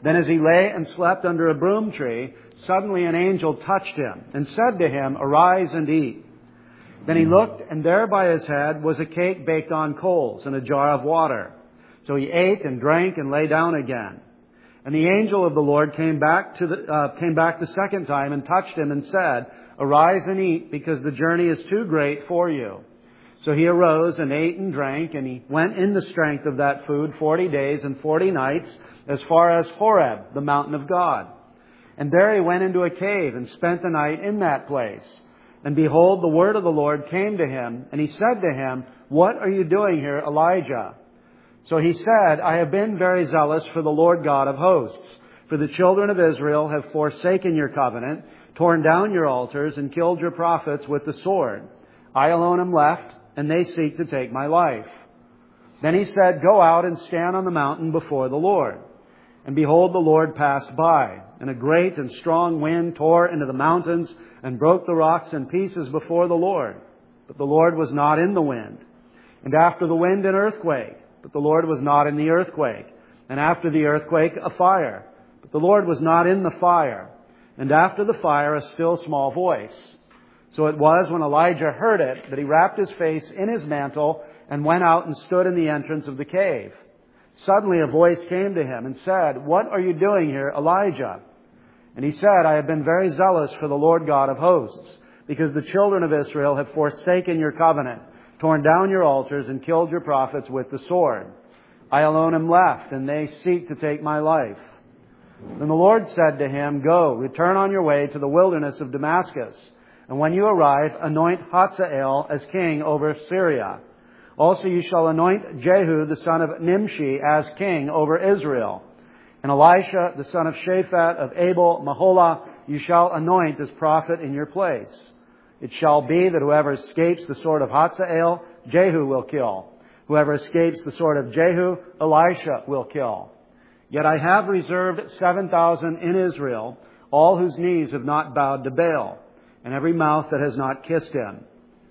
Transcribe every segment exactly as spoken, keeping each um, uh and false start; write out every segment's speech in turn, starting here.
Then as he lay and slept under a broom tree, suddenly an angel touched him and said to him, "Arise and eat." Then he looked, and there by his head was a cake baked on coals and a jar of water. So he ate and drank and lay down again. And the angel of the Lord came back to the, uh, came back the second time and touched him and said, "Arise and eat, because the journey is too great for you." So he arose and ate and drank, and he went in the strength of that food forty days and forty nights, as far as Horeb, the mountain of God. And there he went into a cave and spent the night in that place. And behold, the word of the Lord came to him, and he said to him, "What are you doing here, Elijah?" So he said, "I have been very zealous for the Lord God of hosts. For the children of Israel have forsaken your covenant, torn down your altars, and killed your prophets with the sword. I alone am left, and they seek to take my life." Then he said, "Go out and stand on the mountain before the Lord." And behold, the Lord passed by, and a great and strong wind tore into the mountains and broke the rocks in pieces before the Lord. But the Lord was not in the wind. And after the wind, an earthquake. But the Lord was not in the earthquake. And after the earthquake, a fire. But the Lord was not in the fire. And after the fire, a still small voice. So it was when Elijah heard it that he wrapped his face in his mantle and went out and stood in the entrance of the cave. Suddenly a voice came to him and said, "What are you doing here, Elijah?" And he said, "I have been very zealous for the Lord God of hosts, because the children of Israel have forsaken your covenant, torn down your altars, and killed your prophets with the sword. I alone am left, and they seek to take my life." Then the Lord said to him, "Go, return on your way to the wilderness of Damascus, and when you arrive, anoint Hazael as king over Syria. Also you shall anoint Jehu the son of Nimshi as king over Israel. And Elisha the son of Shaphat of Abel Maholah you shall anoint as prophet in your place. It shall be that whoever escapes the sword of Hazael, Jehu will kill. Whoever escapes the sword of Jehu, Elisha will kill. Yet I have reserved seven thousand in Israel, all whose knees have not bowed to Baal, and every mouth that has not kissed him."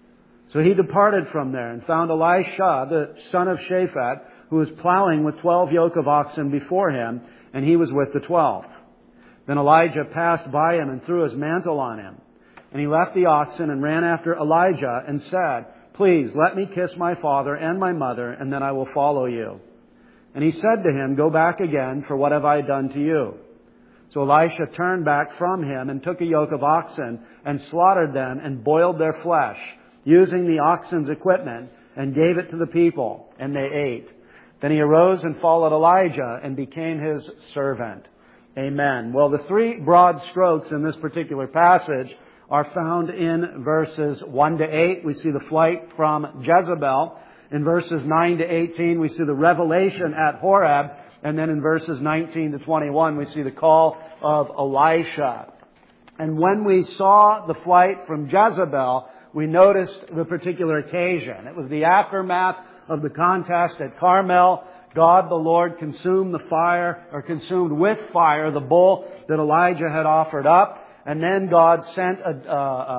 So he departed from there and found Elisha, the son of Shaphat, who was plowing with twelve yoke of oxen before him, and he was with the twelve. Then Elijah passed by him and threw his mantle on him. And he left the oxen and ran after Elijah and said, "Please, let me kiss my father and my mother, and then I will follow you." And he said to him, "Go back again, for what have I done to you?" So Elisha turned back from him and took a yoke of oxen and slaughtered them and boiled their flesh, using the oxen's equipment, and gave it to the people, and they ate. Then he arose and followed Elijah and became his servant. Amen. Well, the three broad strokes in this particular passage are found in verses one to eight. We see the flight from Jezebel. In verses nine to eighteen, we see the revelation at Horeb. And then in verses nineteen to twenty-one, we see the call of Elisha. And when we saw the flight from Jezebel, we noticed the particular occasion. It was the aftermath of the contest at Carmel. God the Lord consumed the fire, or consumed with fire, the bull that Elijah had offered up. And then God sent a, a,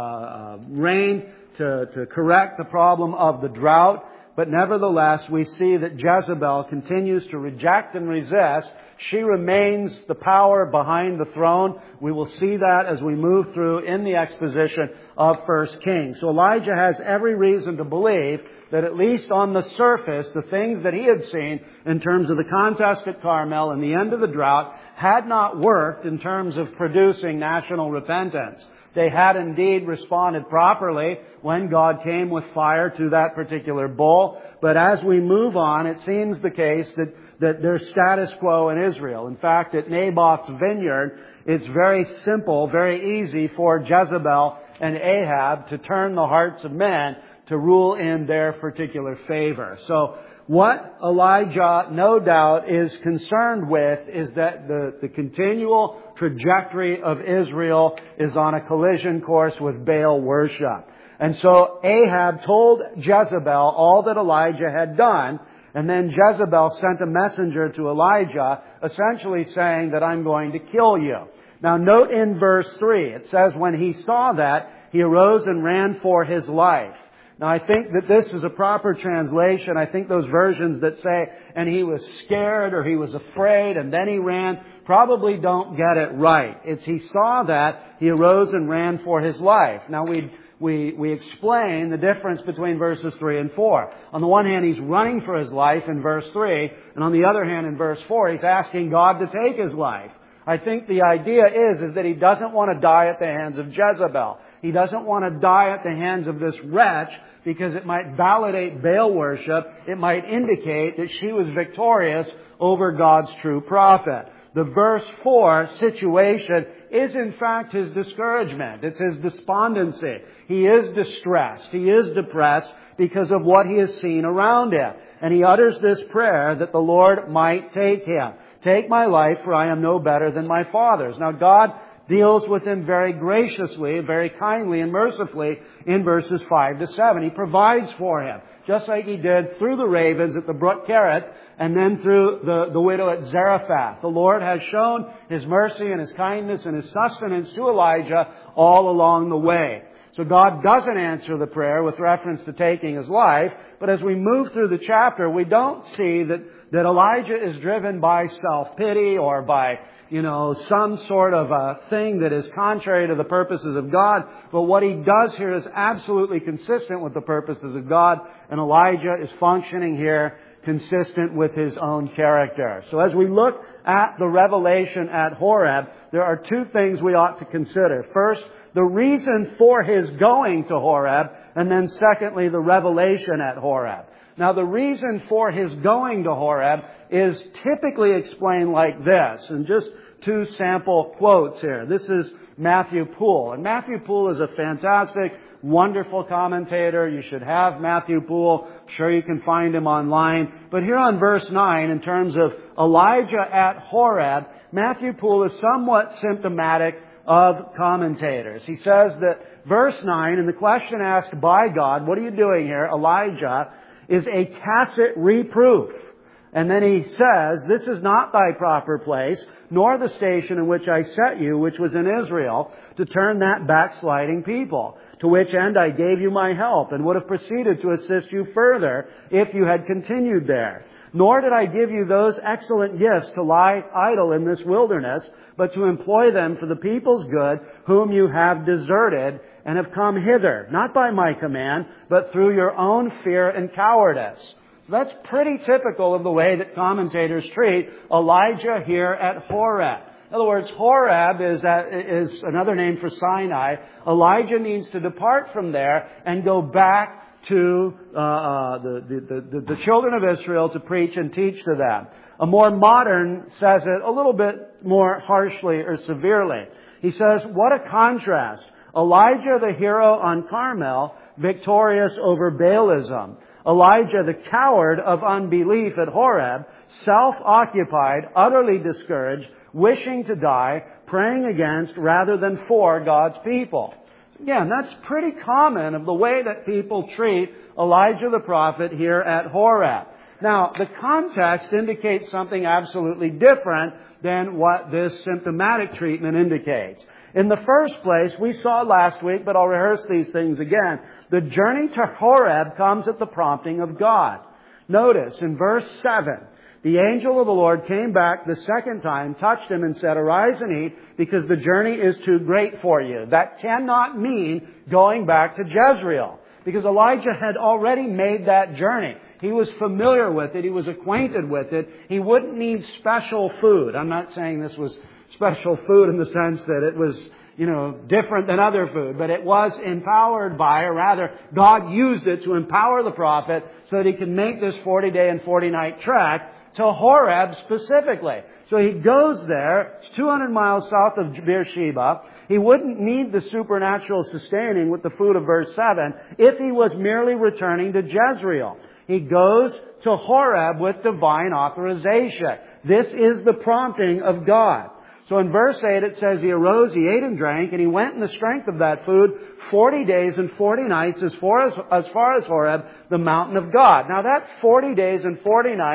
a rain to, to correct the problem of the drought. But nevertheless, we see that Jezebel continues to reject and resist. She remains the power behind the throne. We will see that as we move through in the exposition of First Kings. So Elijah has every reason to believe that at least on the surface, the things that he had seen in terms of the contest at Carmel and the end of the drought had not worked in terms of producing national repentance. They had indeed responded properly when God came with fire to that particular bull. But as we move on, it seems the case that, that there's status quo in Israel. In fact, at Naboth's vineyard, it's very simple, very easy for Jezebel and Ahab to turn the hearts of men to rule in their particular favor. So what Elijah, no doubt, is concerned with is that the, the continual trajectory of Israel is on a collision course with Baal worship. And so Ahab told Jezebel all that Elijah had done, and then Jezebel sent a messenger to Elijah, essentially saying that I'm going to kill you. Now note in verse three, it says, when he saw that, he arose and ran for his life. Now, I think that this is a proper translation. I think those versions that say, and he was scared or he was afraid and then he ran, probably don't get it right. It's he saw that, he arose and ran for his life. Now, we we we explain the difference between verses three and four. On the one hand, he's running for his life in verse three, and on the other hand, in verse four, he's asking God to take his life. I think the idea is, is that he doesn't want to die at the hands of Jezebel. He doesn't want to die at the hands of this wretch because it might validate Baal worship. It might indicate that she was victorious over God's true prophet. The verse four situation is in fact his discouragement. It's his despondency. He is distressed. He is depressed because of what he has seen around him. And he utters this prayer that the Lord might take him. Take my life, for I am no better than my fathers. Now God deals with him very graciously, very kindly and mercifully in verses five to seven. He provides for him, just like he did through the ravens at the brook Kerith and then through the, the widow at Zarephath. The Lord has shown His mercy and His kindness and His sustenance to Elijah all along the way. So God doesn't answer the prayer with reference to taking his life, but as we move through the chapter, we don't see that, that Elijah is driven by self-pity or by, you know, some sort of a thing that is contrary to the purposes of God. But what he does here is absolutely consistent with the purposes of God, and Elijah is functioning here consistent with his own character. So as we look at the revelation at Horeb, there are two things we ought to consider. First, the reason for his going to Horeb, and then secondly, the revelation at Horeb. Now, the reason for his going to Horeb is typically explained like this, and just two sample quotes here. This is Matthew Poole, and Matthew Poole is a fantastic, wonderful commentator. You should have Matthew Poole. I'm sure you can find him online. But here on verse nine, in terms of Elijah at Horeb, Matthew Poole is somewhat symptomatic of commentators. He says that verse nine, and the question asked by God, what are you doing here, Elijah, is a tacit reproof. And then he says, this is not thy proper place, nor the station in which I set you, which was in Israel, to turn that backsliding people. To which end I gave you my help, and would have proceeded to assist you further if you had continued there. Nor did I give you those excellent gifts to lie idle in this wilderness, but to employ them for the people's good, whom you have deserted and have come hither, not by my command, but through your own fear and cowardice. So that's pretty typical of the way that commentators treat Elijah here at Horeb. In other words, Horeb is, a, is another name for Sinai. Elijah needs to depart from there and go back to uh, uh, the, the, the, the children of Israel to preach and teach to them. A more modern says it a little bit more harshly or severely. He says, what a contrast. Elijah, the hero on Carmel, victorious over Baalism. Elijah, the coward of unbelief at Horeb, self-occupied, utterly discouraged, wishing to die, praying against rather than for God's people. Again, that's pretty common of the way that people treat Elijah the prophet here at Horeb. Now, the context indicates something absolutely different than what this symptomatic treatment indicates. In the first place, we saw last week, but I'll rehearse these things again, the journey to Horeb comes at the prompting of God. Notice in verse seven, the angel of the Lord came back the second time, touched him and said, arise and eat, because the journey is too great for you. That cannot mean going back to Jezreel, because Elijah had already made that journey. He was familiar with it. He was acquainted with it. He wouldn't need special food. I'm not saying this was special food in the sense that it was, you know, different than other food, but it was empowered by, or rather, God used it to empower the prophet so that he could make this forty-day and forty-night trek to Horeb specifically. So he goes there. It's two hundred miles south of Beersheba. He wouldn't need the supernatural sustaining with the food of verse seven if he was merely returning to Jezreel. He goes to Horeb with divine authorization. This is the prompting of God. So in verse eight it says, he arose, he ate and drank, and he went in the strength of that food forty days and forty nights as far as, as far as Horeb, the mountain of God. Now that forty days and forty nights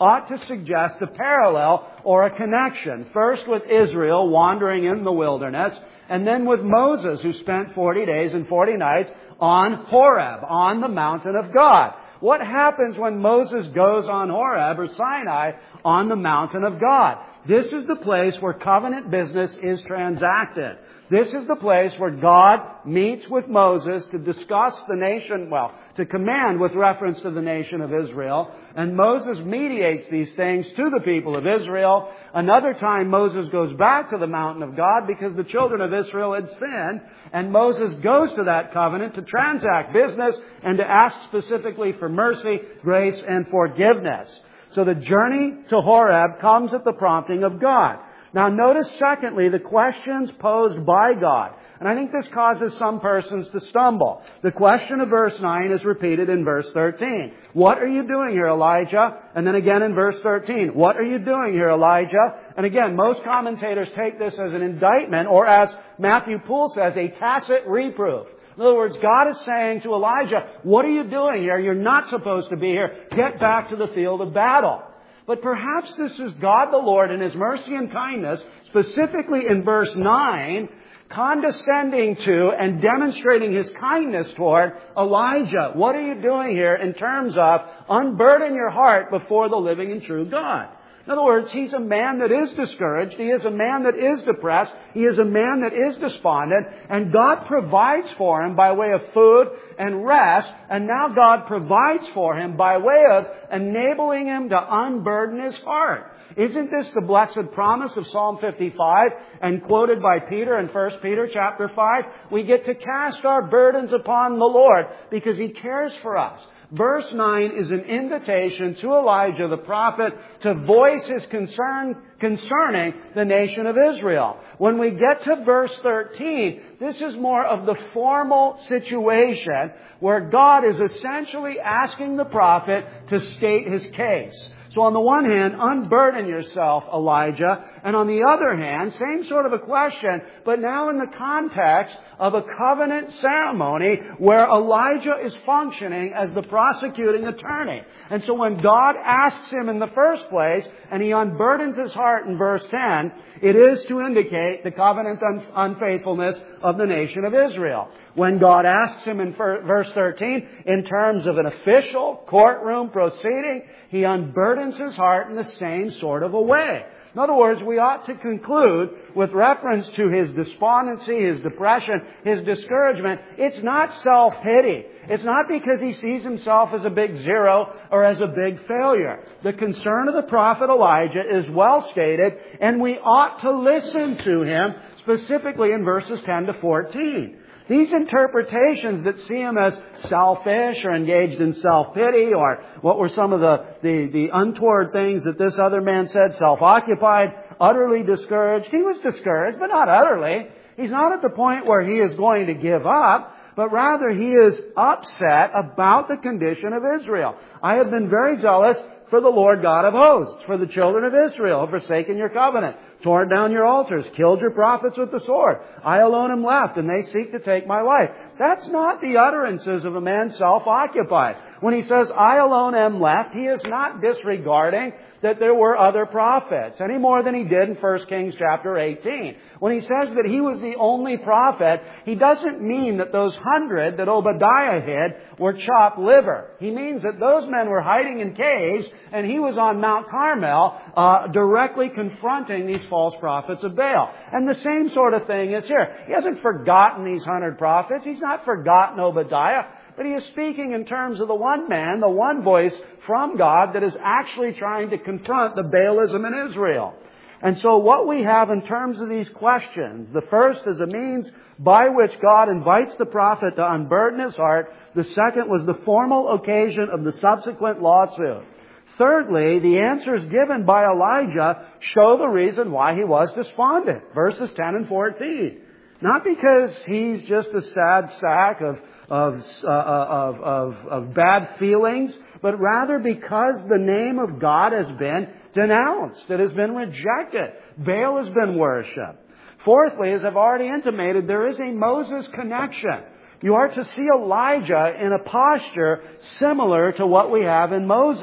ought to suggest a parallel or a connection. First with Israel wandering in the wilderness, and then with Moses, who spent forty days and forty nights on Horeb, on the mountain of God. What happens when Moses goes on Horeb or Sinai on the mountain of God? This is the place where covenant business is transacted. This is the place where God meets with Moses to discuss the nation, well, to command with reference to the nation of Israel. And Moses mediates these things to the people of Israel. Another time Moses goes back to the mountain of God because the children of Israel had sinned. And Moses goes to that covenant to transact business and to ask specifically for mercy, grace, and forgiveness. So the journey to Horeb comes at the prompting of God. Now notice, secondly, the questions posed by God. And I think this causes some persons to stumble. The question of verse nine is repeated in verse thirteen. What are you doing here, Elijah? And then again in verse thirteen. What are you doing here, Elijah? And again, most commentators take this as an indictment, or as Matthew Poole says, a tacit reproof. In other words, God is saying to Elijah, what are you doing here? You're not supposed to be here. Get back to the field of battle. But perhaps this is God the Lord in His mercy and kindness, specifically in verse nine, condescending to and demonstrating His kindness toward Elijah. What are you doing here in terms of unburden your heart before the living and true God? In other words, he's a man that is discouraged. He is a man that is depressed. He is a man that is despondent. And God provides for him by way of food and rest. And now God provides for him by way of enabling him to unburden his heart. Isn't this the blessed promise of Psalm fifty-five and quoted by Peter in First Peter chapter five? We get to cast our burdens upon the Lord because He cares for us. Verse nine is an invitation to Elijah the prophet to voice his concern concerning the nation of Israel. When we get to verse thirteen, this is more of the formal situation where God is essentially asking the prophet to state his case. So on the one hand, unburden yourself, Elijah. And on the other hand, same sort of a question, but now in the context of a covenant ceremony where Elijah is functioning as the prosecuting attorney. And so when God asks him in the first place, and he unburdens his heart in verse ten, it is to indicate the covenant un- unfaithfulness of the nation of Israel. When God asks him in verse thirteen, in terms of an official courtroom proceeding, he unburdens his heart in the same sort of a way. In other words, we ought to conclude with reference to his despondency, his depression, his discouragement, it's not self-pity. It's not because he sees himself as a big zero or as a big failure. The concern of the prophet Elijah is well stated, and we ought to listen to him, specifically in verses ten to fourteen. These interpretations that see him as selfish or engaged in self-pity, or what were some of the, the, the untoward things that this other man said, self-occupied, utterly discouraged. He was discouraged, but not utterly. He's not at the point where he is going to give up, but rather he is upset about the condition of Israel. I have been very zealous for the Lord God of hosts, for the children of Israel, have forsaken your covenant, torn down your altars, killed your prophets with the sword. I alone am left, and they seek to take my life. That's not the utterances of a man self-occupied. When he says, I alone am left, he is not disregarding that there were other prophets, any more than he did in First Kings chapter eighteen. When he says that he was the only prophet, he doesn't mean that those hundred that Obadiah hid were chopped liver. He means that those men were hiding in caves, and he was on Mount Carmel, uh, directly confronting these false prophets of Baal. And the same sort of thing is here. He hasn't forgotten these hundred prophets. He's not forgotten Obadiah. But he is speaking in terms of the one man, the one voice from God that is actually trying to confront the Baalism in Israel. And so what we have in terms of these questions, the first is a means by which God invites the prophet to unburden his heart. The second was the formal occasion of the subsequent lawsuit. Thirdly, the answers given by Elijah show the reason why he was despondent. Verses ten and fourteen. Not because he's just a sad sack of Of, uh, of, of, of bad feelings, but rather because the name of God has been denounced. It has been rejected. Baal has been worshipped. Fourthly, as I've already intimated, there is a Moses connection. You are to see Elijah in a posture similar to what we have in Moses.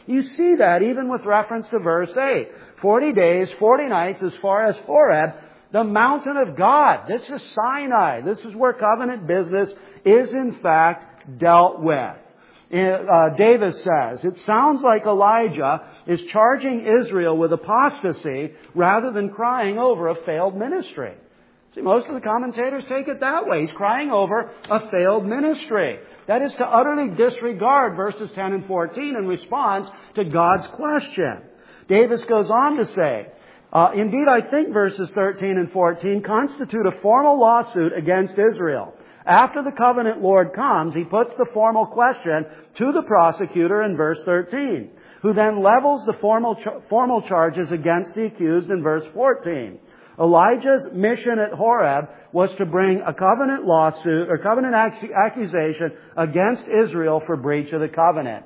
You see that even with reference to verse eight. Forty days, forty nights as far as Horeb, the mountain of God. This is Sinai. This is where covenant business is in fact dealt with. Uh, Davis says, it sounds like Elijah is charging Israel with apostasy rather than crying over a failed ministry. See, most of the commentators take it that way. He's crying over a failed ministry. That is to utterly disregard verses ten and fourteen in response to God's question. Davis goes on to say, uh, indeed, I think verses thirteen and fourteen constitute a formal lawsuit against Israel. After the covenant Lord comes, He puts the formal question to the prosecutor in verse thirteen, who then levels the formal ch- formal charges against the accused in verse fourteen. Elijah's mission at Horeb was to bring a covenant lawsuit or covenant ac- accusation against Israel for breach of the covenant.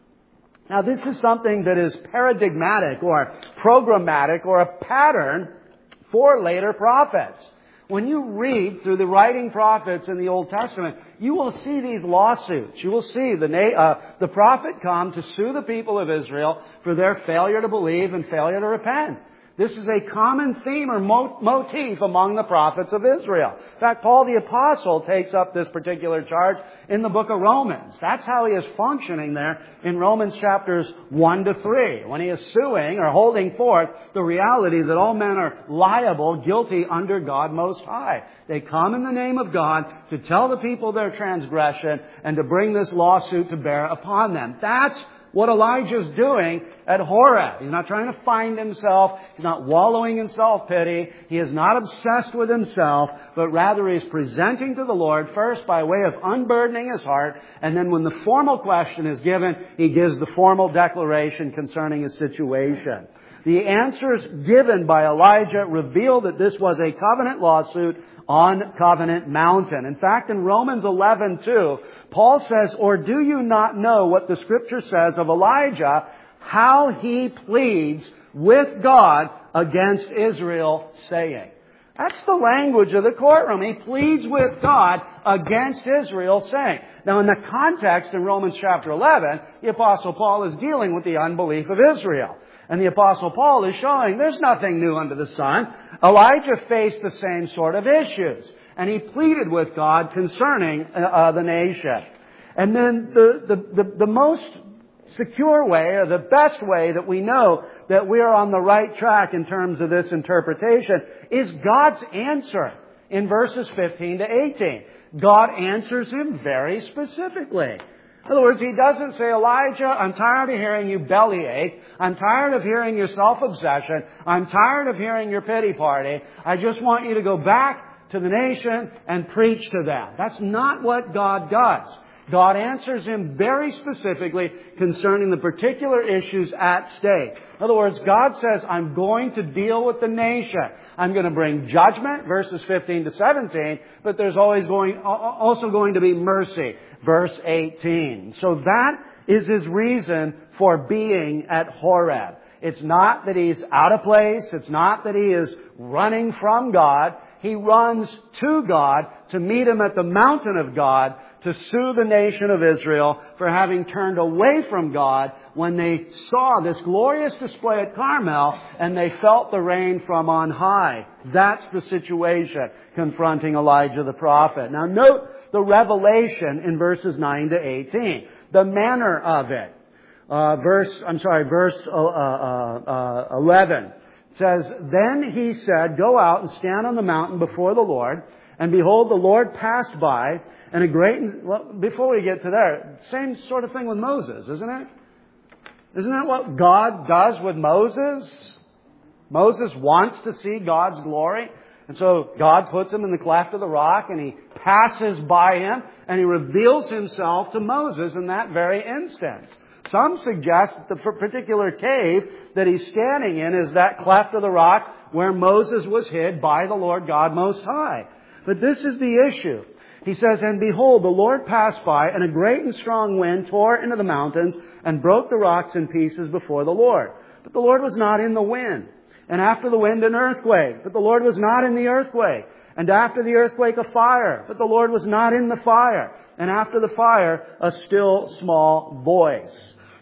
Now, this is something that is paradigmatic or programmatic or a pattern for later prophets. When you read through the writing prophets in the Old Testament, you will see these lawsuits. You will see the, uh, the prophet come to sue the people of Israel for their failure to believe and failure to repent. This is a common theme or motif among the prophets of Israel. In fact, Paul the Apostle takes up this particular charge in the book of Romans. That's how he is functioning there in Romans chapters one to three, when he is suing or holding forth the reality that all men are liable, guilty under God Most High. They come in the name of God to tell the people their transgression and to bring this lawsuit to bear upon them. That's what Elijah's doing at Horeb. He's not trying to find himself. He's not wallowing in self-pity. He is not obsessed with himself, but rather he is presenting to the Lord first by way of unburdening his heart, and then when the formal question is given, he gives the formal declaration concerning his situation. The answers given by Elijah reveal that this was a covenant lawsuit on Covenant Mountain. In fact, in Romans eleven two, Paul says, or do you not know what the Scripture says of Elijah, how he pleads with God against Israel, saying. That's the language of the courtroom. He pleads with God against Israel, saying. Now, in the context in Romans chapter eleven, the Apostle Paul is dealing with the unbelief of Israel. And the Apostle Paul is showing there's nothing new under the sun. Elijah faced the same sort of issues. And he pleaded with God concerning uh, the nation. And then the, the, the, the most secure way, or the best way that we know that we are on the right track in terms of this interpretation is God's answer in verses fifteen to eighteen. God answers him very specifically. In other words, he doesn't say, Elijah, I'm tired of hearing you bellyache. I'm tired of hearing your self-obsession. I'm tired of hearing your pity party. I just want you to go back to the nation and preach to them. That's not what God does. God answers him very specifically concerning the particular issues at stake. In other words, God says, I'm going to deal with the nation. I'm going to bring judgment, verses fifteen to seventeen, but there's always going, also going to be mercy, verse eighteen. So that is his reason for being at Horeb. It's not that he's out of place. It's not that he is running from God. He runs to God to meet him at the mountain of God to sue the nation of Israel for having turned away from God when they saw this glorious display at Carmel and they felt the rain from on high. That's the situation confronting Elijah the prophet. Now note the revelation in verses nine to eighteen. The manner of it. Uh, verse, I'm sorry, verse uh, uh, uh, eleven. Says, then he said, go out and stand on the mountain before the Lord. And behold, the Lord passed by, and a great... Well, before we get to there, same sort of thing with Moses, isn't it? Isn't that what God does with Moses? Moses wants to see God's glory. And so God puts him in the cleft of the rock, and he passes by him, and he reveals himself to Moses in that very instance. Some suggest that the particular cave that he's standing in is that cleft of the rock where Moses was hid by the Lord God Most High. But this is the issue. He says, and behold, the Lord passed by, and a great and strong wind tore into the mountains and broke the rocks in pieces before the Lord. But the Lord was not in the wind. And after the wind, an earthquake. But the Lord was not in the earthquake. And after the earthquake, a fire. But the Lord was not in the fire. And after the fire, a still small voice.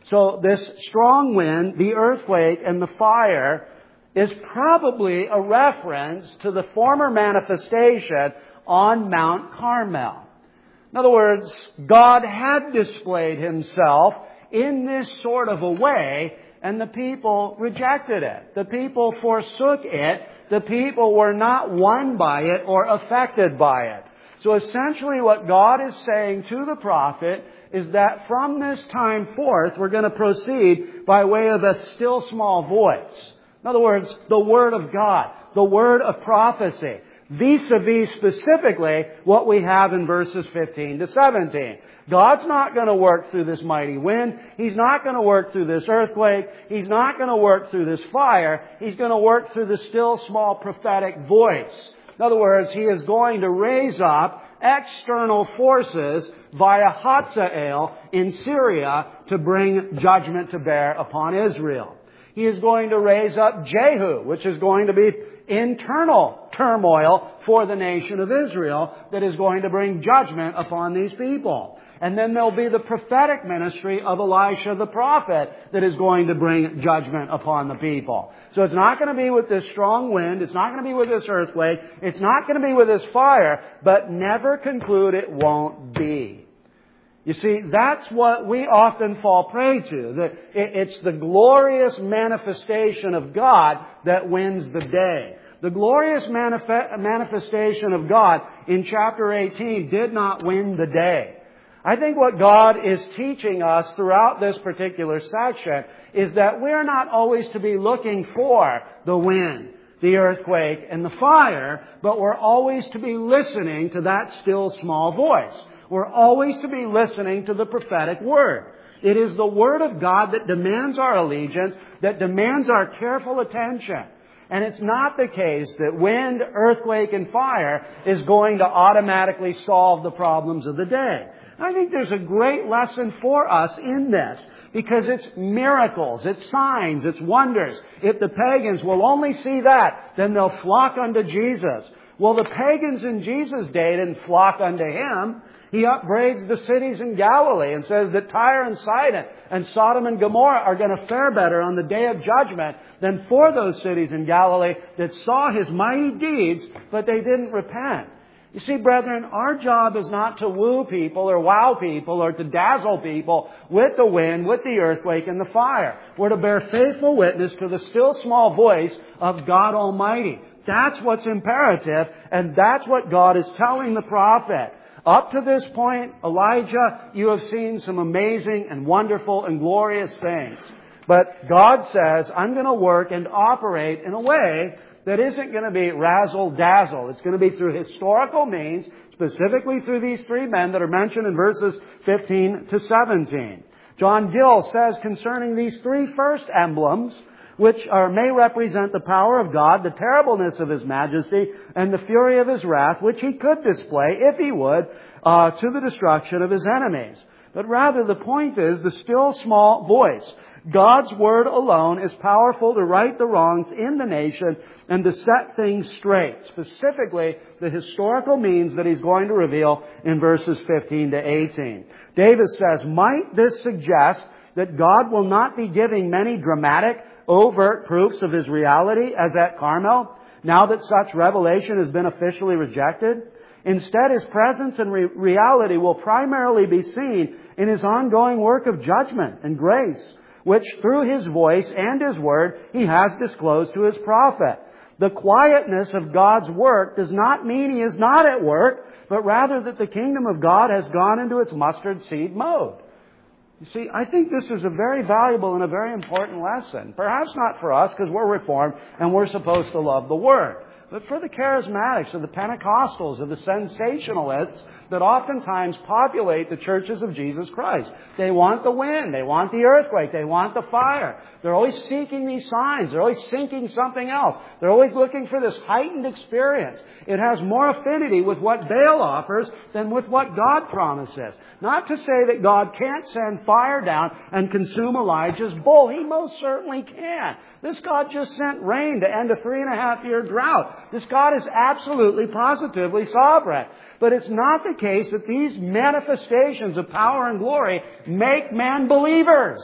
So this strong wind, the earthquake, and the fire is probably a reference to the former manifestation on Mount Carmel. In other words, God had displayed Himself in this sort of a way, and the people rejected it. The people forsook it. The people were not won by it or affected by it. So essentially what God is saying to the prophet is that from this time forth, we're going to proceed by way of a still small voice. In other words, the Word of God, the word of prophecy, vis-a-vis specifically what we have in verses fifteen to seventeen. God's not going to work through this mighty wind. He's not going to work through this earthquake. He's not going to work through this fire. He's going to work through the still small prophetic voice. In other words, He is going to raise up external forces via Hazael in Syria to bring judgment to bear upon Israel. He is going to raise up Jehu, which is going to be internal turmoil for the nation of Israel that is going to bring judgment upon these people. And then there'll be the prophetic ministry of Elisha the prophet that is going to bring judgment upon the people. So it's not going to be with this strong wind. It's not going to be with this earthquake. It's not going to be with this fire. But never conclude it won't be. You see, that's what we often fall prey to. That it's the glorious manifestation of God that wins the day. The glorious manif- manifestation of God in chapter eighteen did not win the day. I think what God is teaching us throughout this particular section is that we're not always to be looking for the wind, the earthquake, and the fire, but we're always to be listening to that still small voice. We're always to be listening to the prophetic word. It is the Word of God that demands our allegiance, that demands our careful attention. And it's not the case that wind, earthquake, and fire is going to automatically solve the problems of the day. I think there's a great lesson for us in this, because it's miracles, it's signs, it's wonders. If the pagans will only see that, then they'll flock unto Jesus. Well, the pagans in Jesus' day didn't flock unto Him. He upbraids the cities in Galilee and says that Tyre and Sidon and Sodom and Gomorrah are going to fare better on the day of judgment than for those cities in Galilee that saw His mighty deeds, but they didn't repent. You see, brethren, our job is not to woo people or wow people or to dazzle people with the wind, with the earthquake, and the fire. We're to bear faithful witness to the still small voice of God Almighty. That's what's imperative, and that's what God is telling the prophet. Up to this point, Elijah, you have seen some amazing and wonderful and glorious things. But God says, I'm going to work and operate in a way that isn't going to be razzle-dazzle. It's going to be through historical means, specifically through these three men that are mentioned in verses fifteen to seventeen. John Gill says concerning these three first emblems, which are, may represent the power of God, the terribleness of His majesty, and the fury of His wrath, which He could display, if He would, uh, to the destruction of His enemies. But rather, the point is the still small voice. God's Word alone is powerful to right the wrongs in the nation and to set things straight. Specifically, the historical means that He's going to reveal in verses fifteen to eighteen. Davis says, might this suggest that God will not be giving many dramatic, overt proofs of His reality as at Carmel, now that such revelation has been officially rejected? Instead, His presence and re- reality will primarily be seen in His ongoing work of judgment and grace, which through His voice and His word He has disclosed to His prophet. The quietness of God's work does not mean He is not at work, but rather that the kingdom of God has gone into its mustard seed mode. You see, I think this is a very valuable and a very important lesson. Perhaps not for us, because we're Reformed and we're supposed to love the Word. But for the charismatics or the Pentecostals or the sensationalists that oftentimes populate the churches of Jesus Christ. They want the wind. They want the earthquake. They want the fire. They're always seeking these signs. They're always seeking something else. They're always looking for this heightened experience. It has more affinity with what Baal offers than with what God promises. Not to say that God can't send fire down and consume Elijah's bull. He most certainly can. This God just sent rain to end a three and a half year drought. This God is absolutely, positively sovereign. But it's not the case that these manifestations of power and glory make man believers.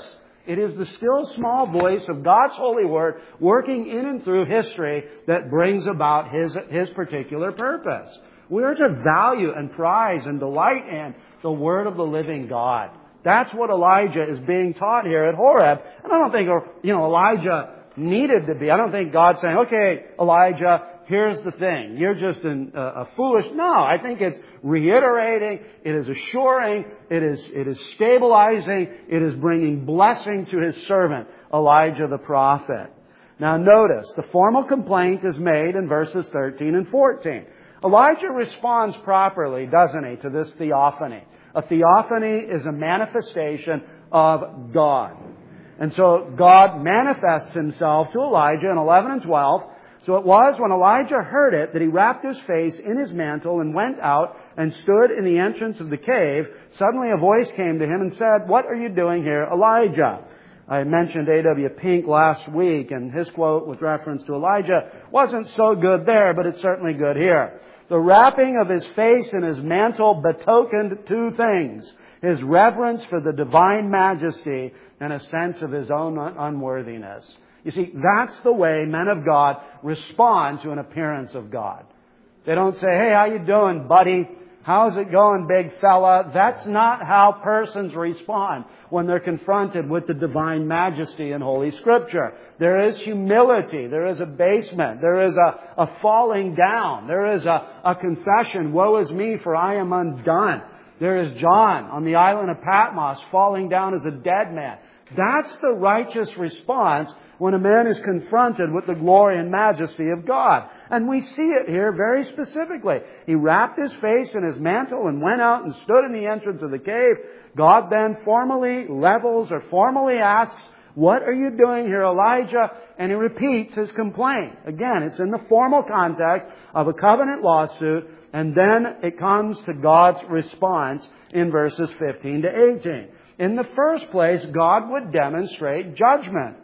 It is the still small voice of God's holy word working in and through history that brings about His, His particular purpose. We are to value and prize and delight in the word of the living God. That's what Elijah is being taught here at Horeb. And I don't think, you know, Elijah needed to be. I don't think God's saying, okay, Elijah, here's the thing. You're just an, uh, a foolish... No, I think it's reiterating, it is assuring, it is, it is stabilizing, it is bringing blessing to His servant, Elijah the prophet. Now notice, the formal complaint is made in verses thirteen and fourteen. Elijah responds properly, doesn't he, to this theophany. A theophany is a manifestation of God. And so God manifests Himself to Elijah in eleven and twelve. So it was when Elijah heard it that he wrapped his face in his mantle and went out and stood in the entrance of the cave. Suddenly a voice came to him and said, "What are you doing here, Elijah?" I mentioned A W Pink last week, and his quote with reference to Elijah wasn't so good there, but it's certainly good here. The wrapping of his face in his mantle betokened two things: his reverence for the divine majesty and a sense of his own unworthiness. You see, that's the way men of God respond to an appearance of God. They don't say, "Hey, how you doing, buddy? How's it going, big fella?" That's not how persons respond when they're confronted with the divine majesty in Holy Scripture. There is humility. There is abasement. There is a, a falling down. There is a, a confession, "Woe is me, for I am undone." There is John on the island of Patmos falling down as a dead man. That's the righteous response when a man is confronted with the glory and majesty of God. And we see it here very specifically. He wrapped his face in his mantle and went out and stood in the entrance of the cave. God then formally levels or formally asks, "What are you doing here, Elijah?" And he repeats his complaint. Again, it's in the formal context of a covenant lawsuit, and then it comes to God's response in verses fifteen to eighteen. In the first place, God would demonstrate judgment.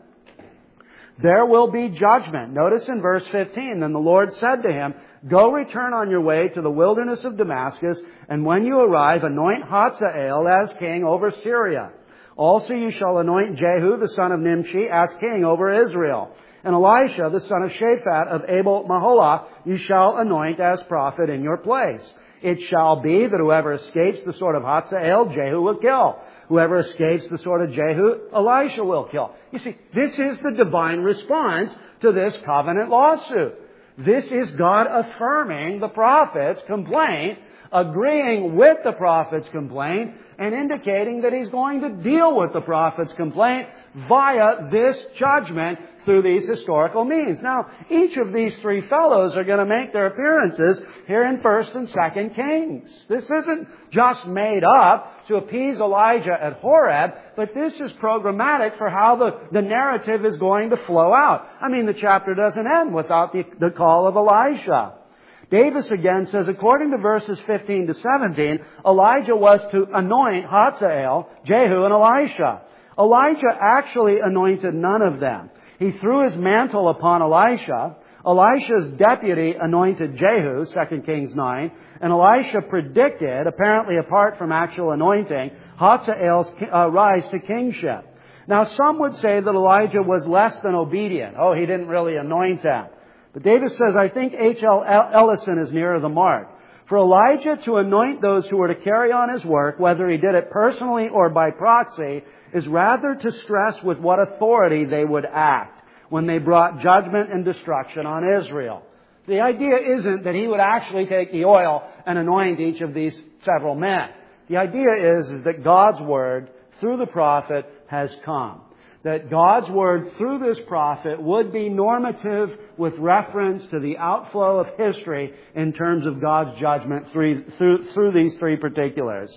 There will be judgment. Notice in verse fifteen, "Then the Lord said to him, Go return on your way to the wilderness of Damascus, and when you arrive, anoint Hazael as king over Syria. Also you shall anoint Jehu, the son of Nimshi, as king over Israel. And Elisha, the son of Shaphat of Abel Maholah, you shall anoint as prophet in your place. It shall be that whoever escapes the sword of Hazael, Jehu will kill. Whoever escapes the sword of Jehu, Elisha will kill." You see, this is the divine response to this covenant lawsuit. This is God affirming the prophet's complaint, agreeing with the prophet's complaint, and indicating that He's going to deal with the prophet's complaint via this judgment through these historical means. Now, each of these three fellows are going to make their appearances here in First and Second Kings. This isn't just made up to appease Elijah at Horeb, but this is programmatic for how the, the narrative is going to flow out. I mean, the chapter doesn't end without the, the call of Elisha. Davis again says, according to verses fifteen to seventeen, Elijah was to anoint Hazael, Jehu, and Elisha. Elijah actually anointed none of them. He threw his mantle upon Elisha. Elisha's deputy anointed Jehu, Second Kings nine. And Elisha predicted, apparently apart from actual anointing, Hazael's uh, rise to kingship. Now, some would say that Elijah was less than obedient. Oh, he didn't really anoint them. But Davis says, I think H L Ellison is nearer the mark. For Elijah to anoint those who were to carry on his work, whether he did it personally or by proxy, is rather to stress with what authority they would act when they brought judgment and destruction on Israel. The idea isn't that he would actually take the oil and anoint each of these several men. The idea is, is that God's word through the prophet has come. That God's word through this prophet would be normative with reference to the outflow of history in terms of God's judgment through, through, through these three particulars.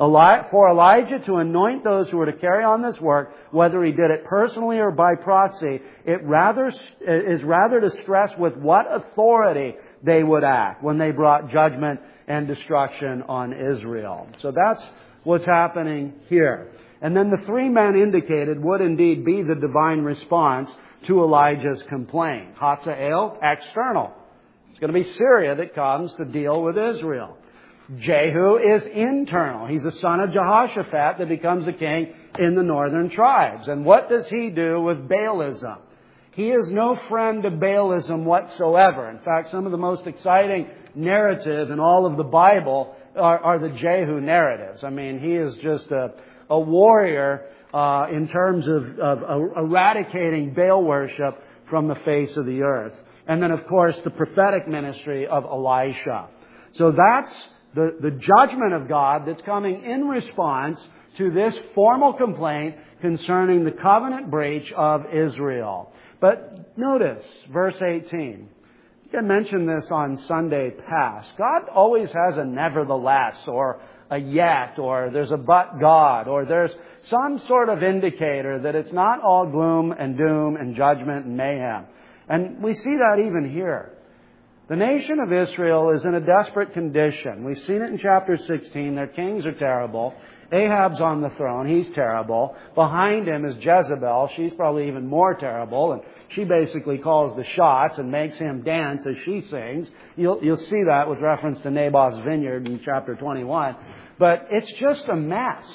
For Elijah to anoint those who were to carry on this work, whether he did it personally or by proxy, it rather is rather to stress with what authority they would act when they brought judgment and destruction on Israel. So that's what's happening here. And then the three men indicated would indeed be the divine response to Elijah's complaint. Hazael, external. It's going to be Syria that comes to deal with Israel. Jehu is internal. He's a son of Jehoshaphat that becomes a king in the northern tribes. And what does he do with Baalism? He is no friend to Baalism whatsoever. In fact, some of the most exciting narrative in all of the Bible are, are the Jehu narratives. I mean, he is just a, a warrior uh, in terms of, of uh, eradicating Baal worship from the face of the earth. And then, of course, the prophetic ministry of Elisha. So that's the, the judgment of God that's coming in response to this formal complaint concerning the covenant breach of Israel. But notice verse eighteen. I mentioned this on Sunday past. God always has a nevertheless or a yet or there's a but God or there's some sort of indicator that it's not all gloom and doom and judgment and mayhem. And we see that even here. The nation of Israel is in a desperate condition. We've seen it in chapter sixteen. Their kings are terrible. Ahab's on the throne. He's terrible. Behind him is Jezebel. She's probably even more terrible. And she basically calls the shots and makes him dance as she sings. You'll, you'll see that with reference to Naboth's vineyard in chapter twenty-one. But it's just a mess.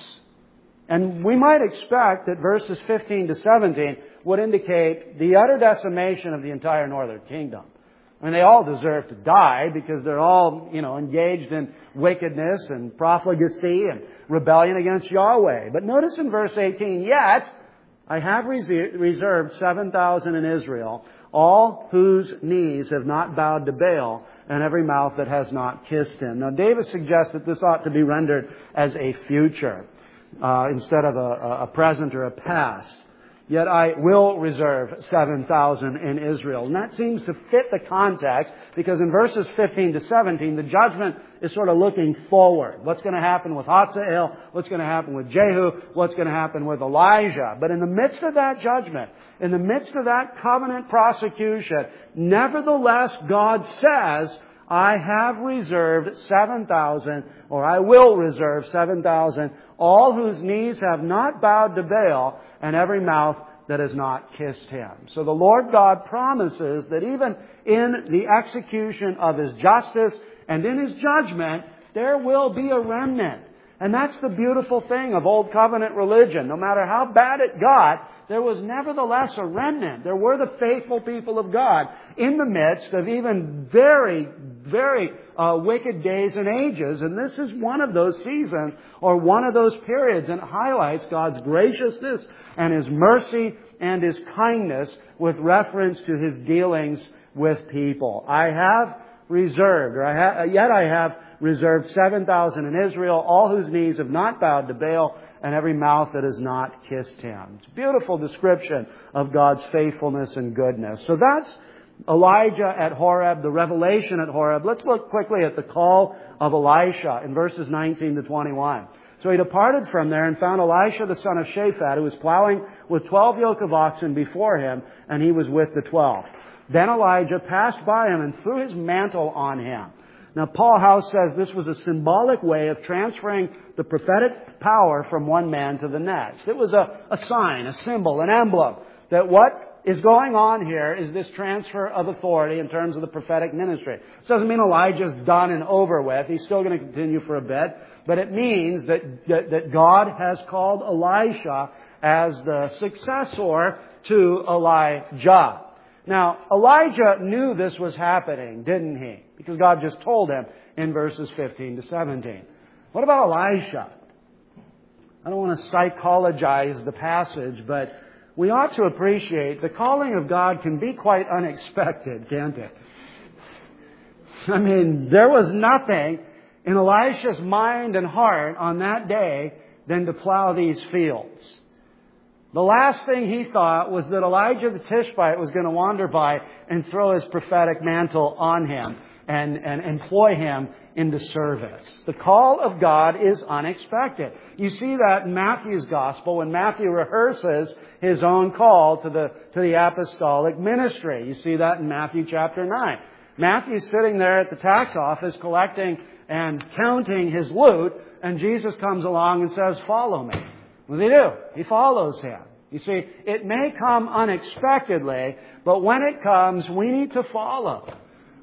And we might expect that verses fifteen to seventeen would indicate the utter decimation of the entire northern kingdom. I mean, they all deserve to die because they're all, you know, engaged in wickedness and profligacy and rebellion against Yahweh. But notice in verse eighteen, yet I have reserved seven thousand in Israel, all whose knees have not bowed to Baal, and every mouth that has not kissed him. Now, David suggests that this ought to be rendered as a future uh, instead of a, a present or a past. Yet I will reserve seven thousand in Israel. And that seems to fit the context because in verses fifteen to seventeen, the judgment is sort of looking forward. What's going to happen with Hazael? What's going to happen with Jehu? What's going to happen with Elijah? But in the midst of that judgment, in the midst of that covenant prosecution, nevertheless, God says, I have reserved seven thousand, or I will reserve seven thousand, all whose knees have not bowed to Baal, and every mouth that has not kissed him. So the Lord God promises that even in the execution of His justice and in His judgment, there will be a remnant. And that's the beautiful thing of Old Covenant religion. No matter how bad it got, there was nevertheless a remnant. There were the faithful people of God in the midst of even very, very uh, wicked days and ages. And this is one of those seasons or one of those periods, and it highlights God's graciousness and His mercy and His kindness with reference to His dealings with people. I have reserved, or I ha- yet I have reserved seven thousand in Israel, all whose knees have not bowed to Baal, and every mouth that has not kissed him. It's a beautiful description of God's faithfulness and goodness. So that's Elijah at Horeb, the revelation at Horeb. Let's look quickly at the call of Elisha in verses nineteen to twenty-one. So he departed from there and found Elisha the son of Shaphat, who was plowing with twelve yoke of oxen before him, and he was with the twelve. Then Elijah passed by him and threw his mantle on him. Now, Paul House says this was a symbolic way of transferring the prophetic power from one man to the next. It was a, a sign, a symbol, an emblem that what is going on here is this transfer of authority in terms of the prophetic ministry. This doesn't mean Elijah's done and over with. He's still going to continue for a bit. But it means that, that, that God has called Elisha as the successor to Elijah. Now, Elijah knew this was happening, didn't he? Because God just told him in verses fifteen to seventeen. What about Elisha? I don't want to psychologize the passage, but we ought to appreciate the calling of God can be quite unexpected, can't it? I mean, there was nothing in Elisha's mind and heart on that day than to plow these fields. The last thing he thought was that Elijah the Tishbite was going to wander by and throw his prophetic mantle on him and, and employ him into service. The call of God is unexpected. You see that in Matthew's Gospel when Matthew rehearses his own call to the, to the apostolic ministry. You see that in Matthew chapter nine. Matthew's sitting there at the tax office collecting and counting his loot, and Jesus comes along and says, "Follow me." What does he do? He follows him. You see, it may come unexpectedly, but when it comes, we need to follow.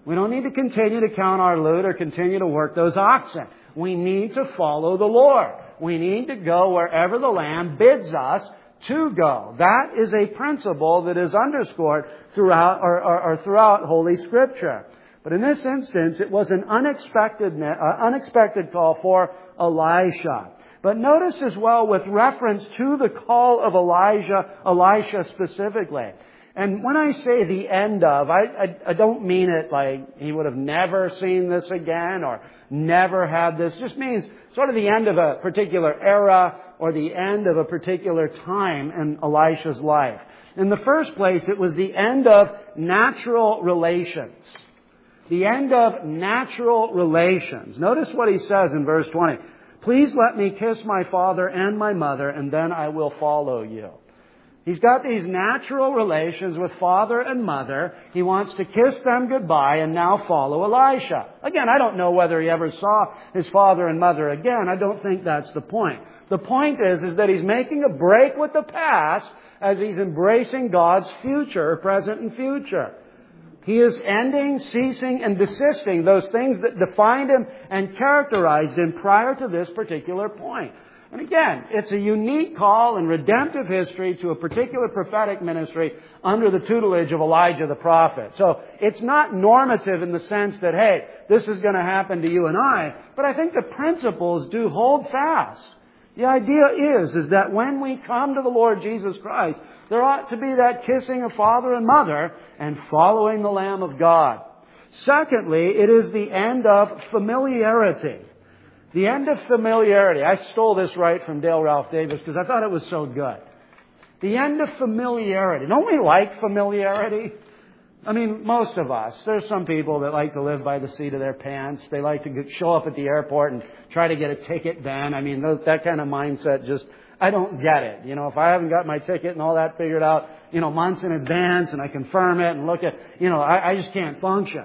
We don't need to continue to count our loot or continue to work those oxen. We need to follow the Lord. We need to go wherever the Lamb bids us to go. That is a principle that is underscored throughout or, or, or throughout Holy Scripture. But in this instance, it was an unexpected, uh, unexpected call for Elisha. But notice as well with reference to the call of Elijah, Elisha specifically. And when I say the end of, I, I, I don't mean it like he would have never seen this again or never had this. It just means sort of the end of a particular era or the end of a particular time in Elisha's life. In the first place, it was the end of natural relations. The end of natural relations. Notice what he says in verse twenty. Please let me kiss my father and my mother, and then I will follow you. He's got these natural relations with father and mother. He wants to kiss them goodbye and now follow Elisha. Again, I don't know whether he ever saw his father and mother again. I don't think that's the point. The point is, is that he's making a break with the past as he's embracing God's future, present and future. He is ending, ceasing, and desisting those things that defined him and characterized him prior to this particular point. And again, it's a unique call in redemptive history to a particular prophetic ministry under the tutelage of Elijah the prophet. So it's not normative in the sense that, hey, this is going to happen to you and I, but I think the principles do hold fast. The idea is, is that when we come to the Lord Jesus Christ, there ought to be that kissing of father and mother and following the Lamb of God. Secondly, it is the end of familiarity. The end of familiarity. I stole this right from Dale Ralph Davis because I thought it was so good. The end of familiarity. Don't we like familiarity? I mean, most of us. There's some people that like to live by the seat of their pants. They like to show up at the airport and try to get a ticket then. I mean, that kind of mindset just, I don't get it. You know, if I haven't got my ticket and all that figured out, you know, months in advance and I confirm it and look at, you know, I, I just can't function.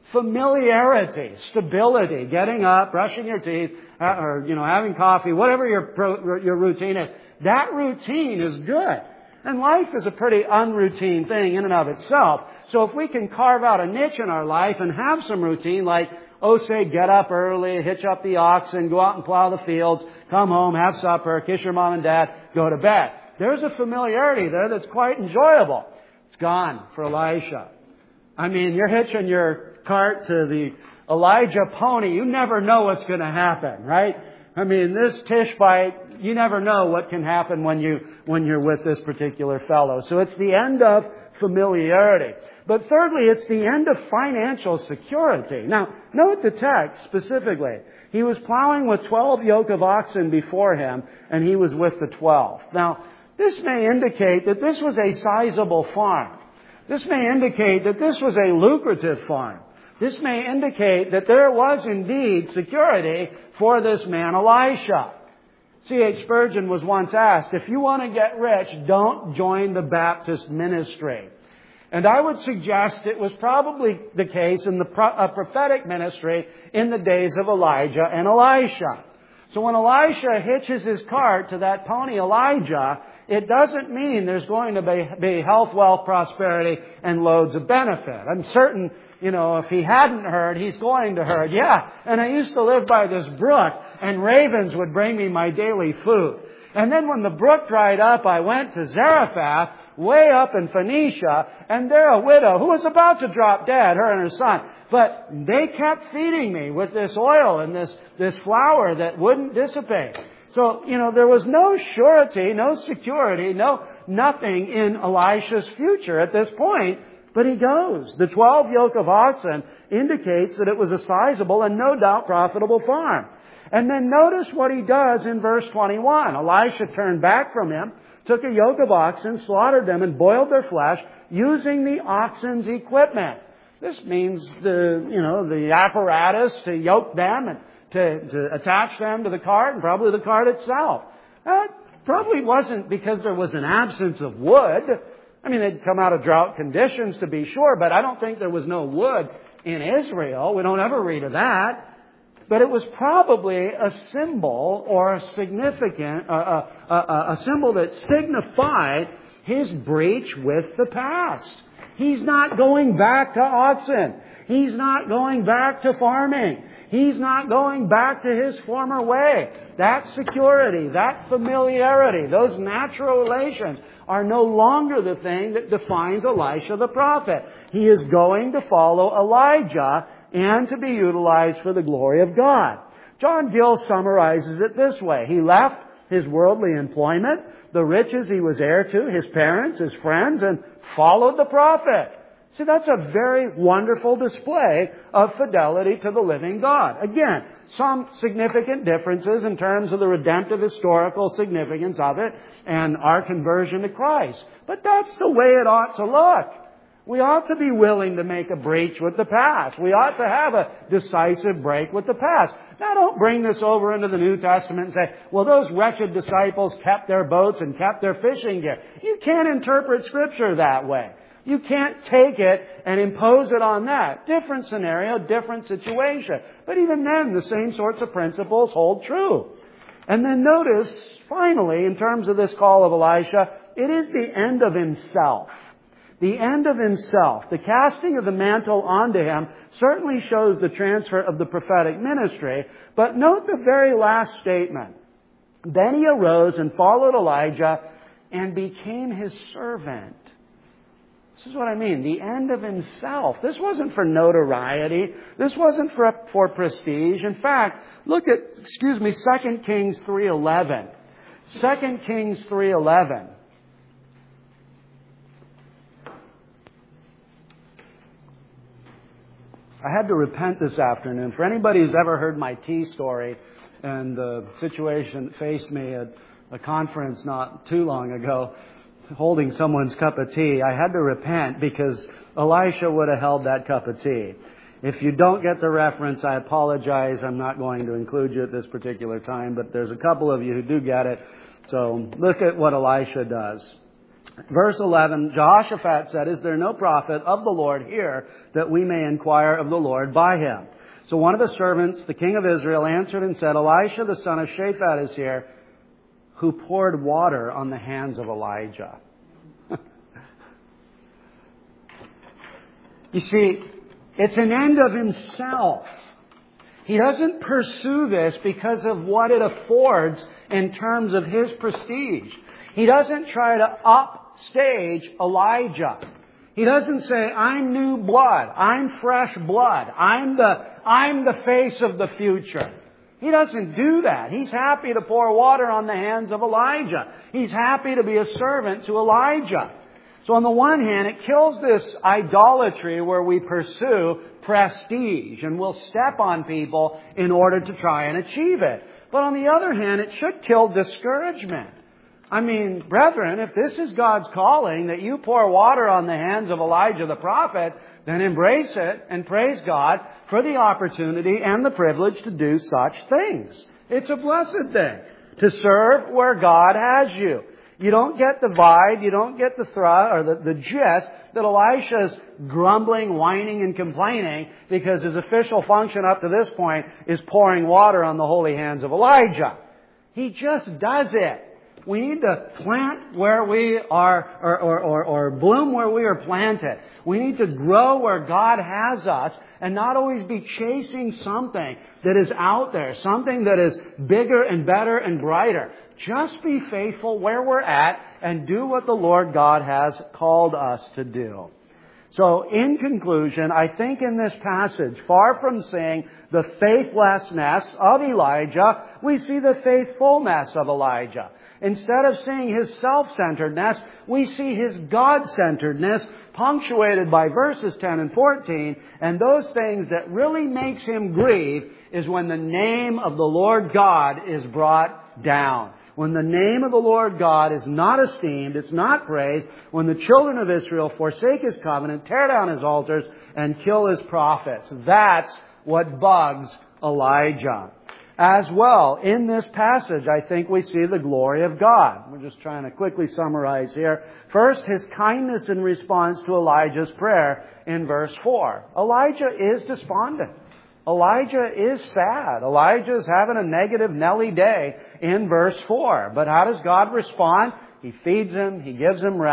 Familiarity, stability, getting up, brushing your teeth, or, you know, having coffee, whatever your pro, your routine is. That routine is good. And life is a pretty unroutine thing in and of itself. So if we can carve out a niche in our life and have some routine, like, oh, say, get up early, hitch up the oxen, go out and plow the fields, come home, have supper, kiss your mom and dad, go to bed. There's a familiarity there that's quite enjoyable. It's gone for Elisha. I mean, you're hitching your cart to the Elijah pony. You never know what's going to happen, right? I mean, this Tishbite, you never know what can happen when you, when you're with this particular fellow. So it's the end of familiarity. But thirdly, it's the end of financial security. Now, note the text specifically. He was plowing with twelve yoke of oxen before him, and he was with the twelve. Now, this may indicate that this was a sizable farm. This may indicate that this was a lucrative farm. This may indicate that there was indeed security for this man Elisha. C H Spurgeon was once asked, if you want to get rich, don't join the Baptist ministry. And I would suggest it was probably the case in the pro- uh, prophetic ministry in the days of Elijah and Elisha. So when Elisha hitches his cart to that pony Elijah, it doesn't mean there's going to be, be health, wealth, prosperity, and loads of benefit. I'm certain, you know, if he hadn't heard, he's going to heard. Yeah, and I used to live by this brook, and ravens would bring me my daily food. And then when the brook dried up, I went to Zarephath, way up in Phoenicia, and there a widow who was about to drop dead, her and her son. But they kept feeding me with this oil and this, this flour that wouldn't dissipate. So, you know, there was no surety, no security, no nothing in Elisha's future at this point. But he goes. The twelve yoke of oxen indicates that it was a sizable and no doubt profitable farm. And then notice what he does in verse twenty-one. Elisha turned back from him, took a yoke of oxen, slaughtered them, and boiled their flesh using the oxen's equipment. This means the, you know, the apparatus to yoke them and to, to attach them to the cart and probably the cart itself. That probably wasn't because there was an absence of wood. I mean, they'd come out of drought conditions to be sure, but I don't think there was no wood in Israel. We don't ever read of that. But it was probably a symbol or a significant, uh, uh, uh, a symbol that signified his breach with the past. He's not going back to oxen. He's not going back to farming. He's not going back to his former way. That security, that familiarity, those natural relations are no longer the thing that defines Elisha the prophet. He is going to follow Elijah and to be utilized for the glory of God. John Gill summarizes it this way. He left his worldly employment, the riches he was heir to, his parents, his friends, and followed the prophet. See, that's a very wonderful display of fidelity to the living God. Again, some significant differences in terms of the redemptive historical significance of it and our conversion to Christ. But that's the way it ought to look. We ought to be willing to make a breach with the past. We ought to have a decisive break with the past. Now, don't bring this over into the New Testament and say, well, those wretched disciples kept their boats and kept their fishing gear. You can't interpret Scripture that way. You can't take it and impose it on that. Different scenario, different situation. But even then, the same sorts of principles hold true. And then notice, finally, in terms of this call of Elisha, it is the end of himself. The end of himself. The casting of the mantle onto him certainly shows the transfer of the prophetic ministry. But note the very last statement. Then he arose and followed Elijah and became his servant. This is what I mean. The end of himself. This wasn't for notoriety. This wasn't for, for prestige. In fact, look at, excuse me, Second Kings three eleven. Second Kings three eleven. I had to repent this afternoon. For anybody who's ever heard my tea story and the situation that faced me at a conference not too long ago, holding someone's cup of tea, I had to repent because Elisha would have held that cup of tea. If you don't get the reference, I apologize. I'm not going to include you at this particular time, but there's a couple of you who do get it. So look at what Elisha does. Verse eleven, Jehoshaphat said, "Is there no prophet of the Lord here that we may inquire of the Lord by him?" So one of the servants, the king of Israel, answered and said, "Elisha the son of Shaphat is here, who poured water on the hands of Elijah." You see, it's an end of himself. He doesn't pursue this because of what it affords in terms of his prestige. He doesn't try to upstage Elijah. He doesn't say, "I'm new blood. I'm fresh blood. I'm the, I'm the face of the future." He doesn't do that. He's happy to pour water on the hands of Elijah. He's happy to be a servant to Elijah. So on the one hand, it kills this idolatry where we pursue prestige and we'll step on people in order to try and achieve it. But on the other hand, it should kill discouragement. I mean, brethren, if this is God's calling, that you pour water on the hands of Elijah the prophet, then embrace it and praise God for the opportunity and the privilege to do such things. It's a blessed thing to serve where God has you. You don't get the vibe, you don't get the thrust or the, the gist that Elisha's grumbling, whining, and complaining because his official function up to this point is pouring water on the holy hands of Elijah. He just does it. We need to plant where we are, or, or, or, or bloom where we are planted. We need to grow where God has us and not always be chasing something that is out there, something that is bigger and better and brighter. Just be faithful where we're at and do what the Lord God has called us to do. So, in conclusion, I think in this passage, far from seeing the faithlessness of Elijah, we see the faithfulness of Elijah. Instead of seeing his self-centeredness, we see his God-centeredness punctuated by verses ten and fourteen. And those things that really makes him grieve is when the name of the Lord God is brought down. When the name of the Lord God is not esteemed, it's not praised, when the children of Israel forsake His covenant, tear down His altars, and kill His prophets. That's what bugs Elijah. As well, in this passage, I think we see the glory of God. We're just trying to quickly summarize here. First, His kindness in response to Elijah's prayer in verse four. Elijah is despondent. Elijah is sad. Elijah is having a negative Nelly day in verse four. But how does God respond? He feeds him. He gives him rest.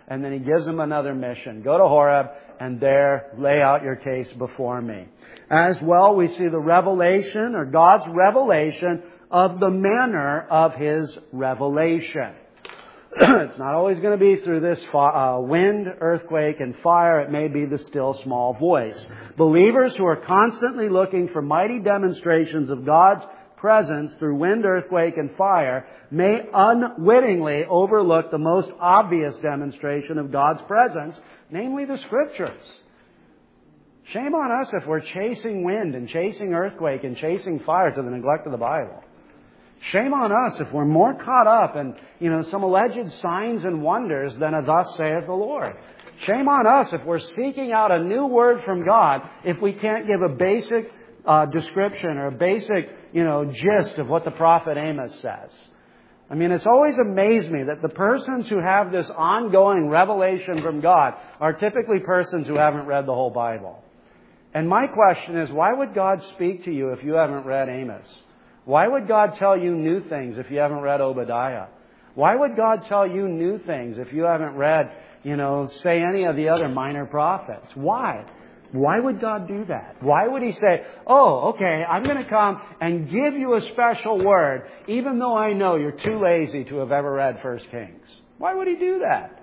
And then He gives them another mission. Go to Horeb and there lay out your case before me. As well, we see the revelation or God's revelation of the manner of His revelation. It's not always going to be through this uh, wind, earthquake, and fire. It may be the still small voice. Believers who are constantly looking for mighty demonstrations of God's presence through wind, earthquake, and fire may unwittingly overlook the most obvious demonstration of God's presence, namely the Scriptures. Shame on us if we're chasing wind and chasing earthquake and chasing fire to the neglect of the Bible. Shame on us if we're more caught up in, you know, some alleged signs and wonders than a thus saith the Lord. Shame on us if we're seeking out a new word from God if we can't give a basic uh, description or a basic, you know, gist of what the prophet Amos says. I mean, it's always amazed me that the persons who have this ongoing revelation from God are typically persons who haven't read the whole Bible. And my question is, why would God speak to you if you haven't read Amos? Why would God tell you new things if you haven't read Obadiah? Why would God tell you new things if you haven't read, you know, say any of the other minor prophets? Why? Why would God do that? Why would He say, oh, okay, I'm going to come and give you a special word, even though I know you're too lazy to have ever read First Kings? Why would He do that?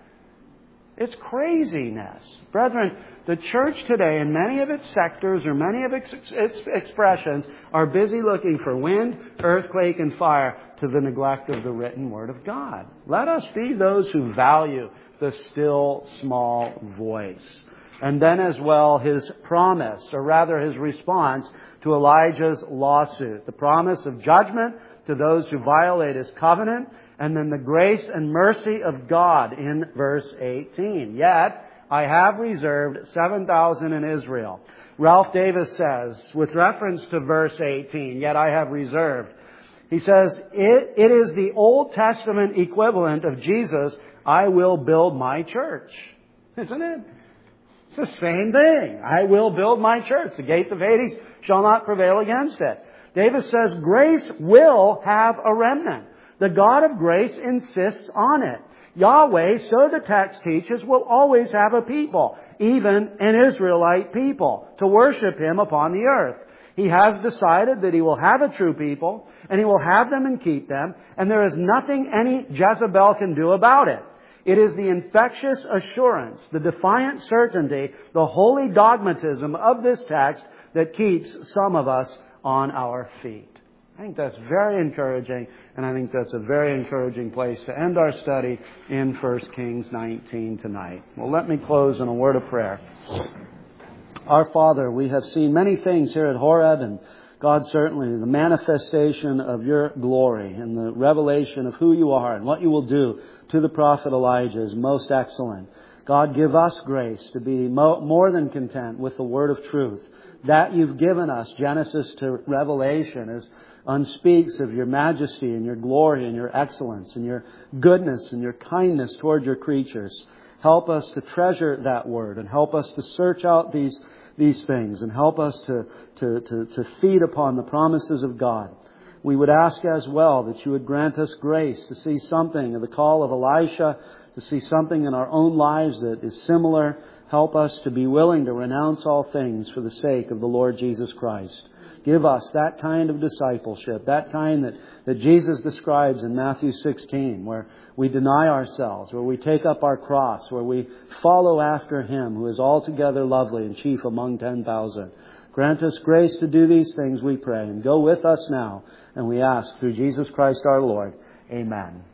It's craziness. Brethren, the church today, in many of its sectors or many of its, its expressions, are busy looking for wind, earthquake, and fire to the neglect of the written Word of God. Let us be those who value the still small voice. And then as well, His promise, or rather His response to Elijah's lawsuit. The promise of judgment to those who violate His covenant, and then the grace and mercy of God in verse eighteen. Yet, I have reserved seven thousand in Israel. Ralph Davis says, with reference to verse eighteen, yet I have reserved. He says, it, it is the Old Testament equivalent of Jesus, I will build my church. Isn't it? It's the same thing. I will build my church. The gates of Hades shall not prevail against it. Davis says, grace will have a remnant. The God of grace insists on it. Yahweh, so the text teaches, will always have a people, even an Israelite people, to worship Him upon the earth. He has decided that He will have a true people, and He will have them and keep them, and there is nothing any Jezebel can do about it. It is the infectious assurance, the defiant certainty, the holy dogmatism of this text that keeps some of us on our feet. I think that's very encouraging, and I think that's a very encouraging place to end our study in First Kings nineteen tonight. Well, let me close in a word of prayer. Our Father, we have seen many things here at Horeb, and God, certainly the manifestation of Your glory and the revelation of who You are and what You will do to the prophet Elijah is most excellent. God, give us grace to be mo- more than content with the word of truth that You've given us, Genesis to Revelation, as unspeaks of Your majesty and Your glory and Your excellence and Your goodness and Your kindness toward Your creatures. Help us to treasure that word and help us to search out these these things and help us to, to, to, to feed upon the promises of God. We would ask as well that You would grant us grace to see something of the call of Elisha, to see something in our own lives that is similar. Help us to be willing to renounce all things for the sake of the Lord Jesus Christ. Give us that kind of discipleship, that kind that, that Jesus describes in Matthew sixteen, where we deny ourselves, where we take up our cross, where we follow after Him who is altogether lovely and chief among ten thousand. Grant us grace to do these things, we pray, and go with us now. And we ask through Jesus Christ our Lord. Amen.